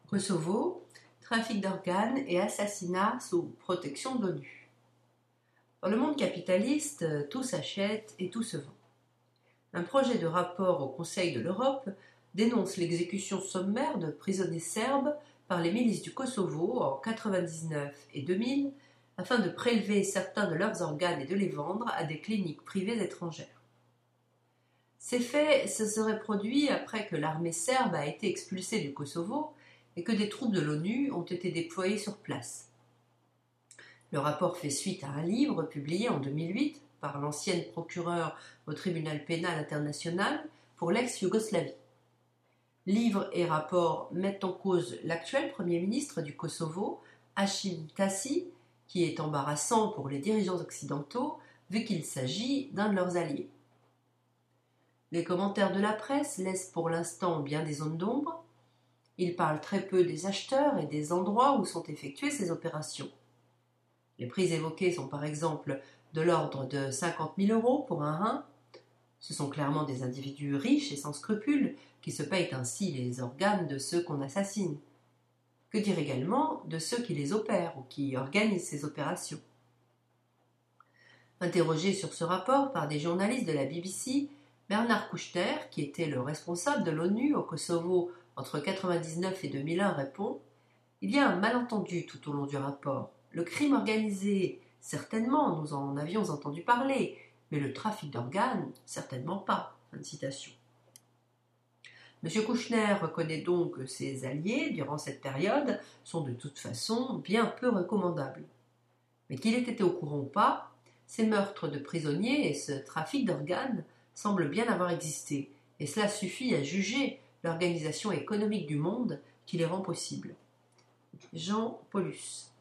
Kosovo, trafic d'organes et assassinats sous protection de l'ONU. Dans le monde capitaliste, tout s'achète et tout se vend. Un projet de rapport au Conseil de l'Europe dénonce l'exécution sommaire de prisonniers serbes par les milices du Kosovo en 1999 et 2000 afin de prélever certains de leurs organes et de les vendre à des cliniques privées étrangères. Ces faits se seraient produits après que l'armée serbe a été expulsée du Kosovo et que des troupes de l'ONU ont été déployées sur place. Le rapport fait suite à un livre publié en 2008 par l'ancienne procureure au tribunal pénal international pour l'ex-Yougoslavie. Livre et rapport mettent en cause l'actuel Premier ministre du Kosovo, Hashim Thaçi, qui est embarrassant pour les dirigeants occidentaux vu qu'il s'agit d'un de leurs alliés. Les commentaires de la presse laissent pour l'instant bien des zones d'ombre. Ils parlent très peu des acheteurs et des endroits où sont effectuées ces opérations. Les prix évoqués sont par exemple de l'ordre de 50 000 € pour un rein. Ce sont clairement des individus riches et sans scrupules qui se payent ainsi les organes de ceux qu'on assassine. Que dire également de ceux qui les opèrent ou qui organisent ces opérations? Interrogé sur ce rapport par des journalistes de la BBC, Bernard Kouchner, qui était le responsable de l'ONU au Kosovo entre 1999 et 2001, répond « Il y a un malentendu tout au long du rapport. Le crime organisé, certainement, nous en avions entendu parler, mais le trafic d'organes, certainement pas. » Fin de citation. M. Kouchner reconnaît donc que ses alliés, durant cette période, sont de toute façon bien peu recommandables. Mais qu'il ait été au courant ou pas, ces meurtres de prisonniers et ce trafic d'organes semblent bien avoir existé, et cela suffit à juger l'organisation économique du monde qui les rend possibles. Jean Paulus.